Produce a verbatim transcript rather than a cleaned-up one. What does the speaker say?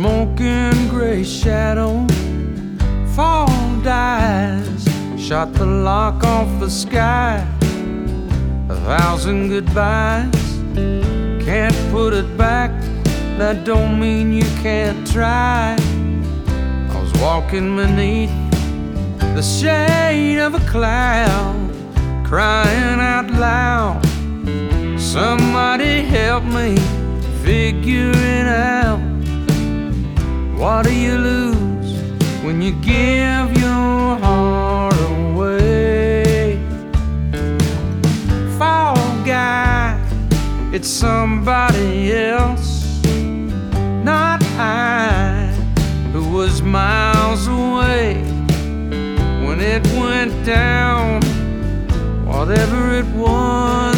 smoking gray shadow, fall dies, shot the lock off the sky. A thousand goodbyes, can't put it back, that don't mean you can't try. I was walking beneath the shade of a cloud, crying out loud, somebody help me figure it out. What do you lose when you give your heart away? Fall guy, it's somebody else, not I, who was miles away when it went down. Whatever it was,